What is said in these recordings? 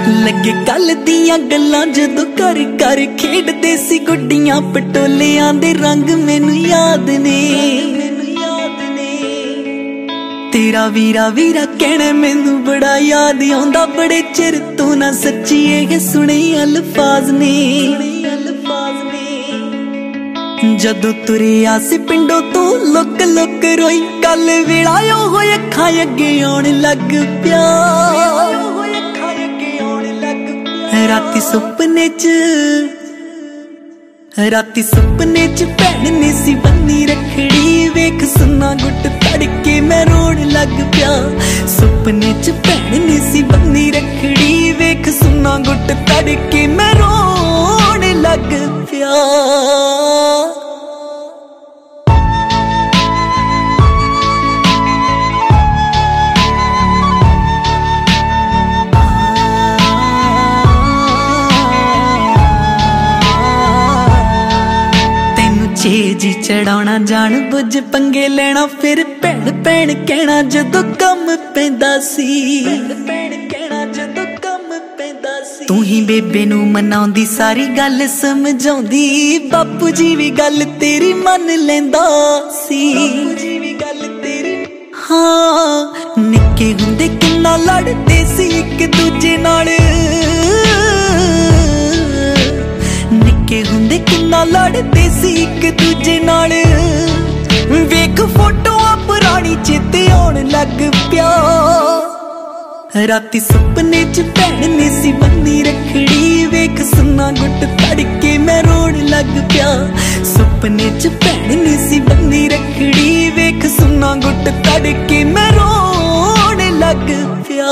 लगे कल दियां गल्लां जदों कर कर खेडदे सी गुड्डियां पटोलियां दे रंग मैनू याद ने। तेरा वीरा वीरा कहना मैनू बड़ा याद आउंदा, बड़े चिर तो ना सच्ची ये सुने अल्फाज ने। जदों तुरिया सी पिंडों तो लुक लुक रोई, कल वेला हो अखां अगे आउण लग पिया। राती सुपने च भैन ने सी बन्नी रखड़ी, वेख सुन्ना गुट तड़के मैं रोण लग पिया। सुपने च भैन ने सी बन्नी रखड़ी, वेख सुन्ना गुट तड़के मैं रोण लग पिया। जी चढ़ाना जान बुझ पंगे लेना, फिर भैन भैन कहना जदों कम पैंदा सी। तू ही बेबे नू मनाउंदी सारी गल समझाउंदी, बापू जी भी गल तेरी मन लैंदा सी। हाँ निक्के हुंदे किन्ना लड़दे सी इक दूजे नाल, निक्के हुंदे किन्ना लड़दे सी इक दूजे नाल। वेख फोटोआं पुरानी चेते आउण लग पिया। राती सुपने च भैन ने सी बन्नी रखड़ी, वेख सुन्ना गुट तड़के मैं रोण लग पिया। सुपने च भैन ने सी बन्नी रखड़ी, वेख सुन्ना गुट तड़के मैं रोण लग पिया।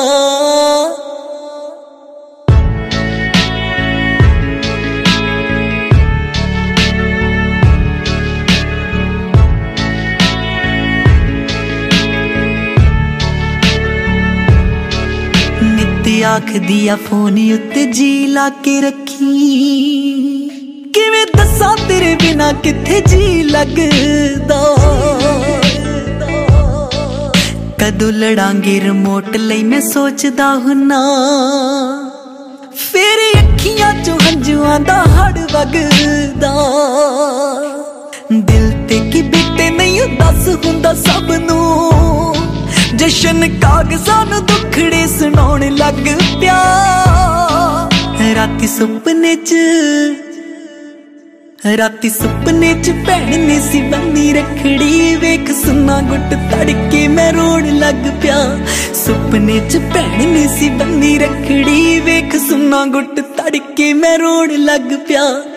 आख दिया फोन उत्ते जी ला के रखी, किवें दस्सां तेरे बिना किथे जी लगदा। कदों लड़ांगे रिमोट लई मैं सोचदा हुन्ना, फिर अखियां चों हंजुआं दा हड़ वगदा। दिल ते की बीते नहीं दस हुंदा सब नूं, जशन कागज़ां नूं दुखड़े सुनाउण लग पिया। राती सुपने च भैन ने सी बन्नी रखड़ी, वेख सुन्ना गुट तड़के मैं रोण लग पिया। सुपने च भैन ने सी बन्नी रखड़ी, वेख सुन्ना गुट तड़के मैं रोण लग पिया।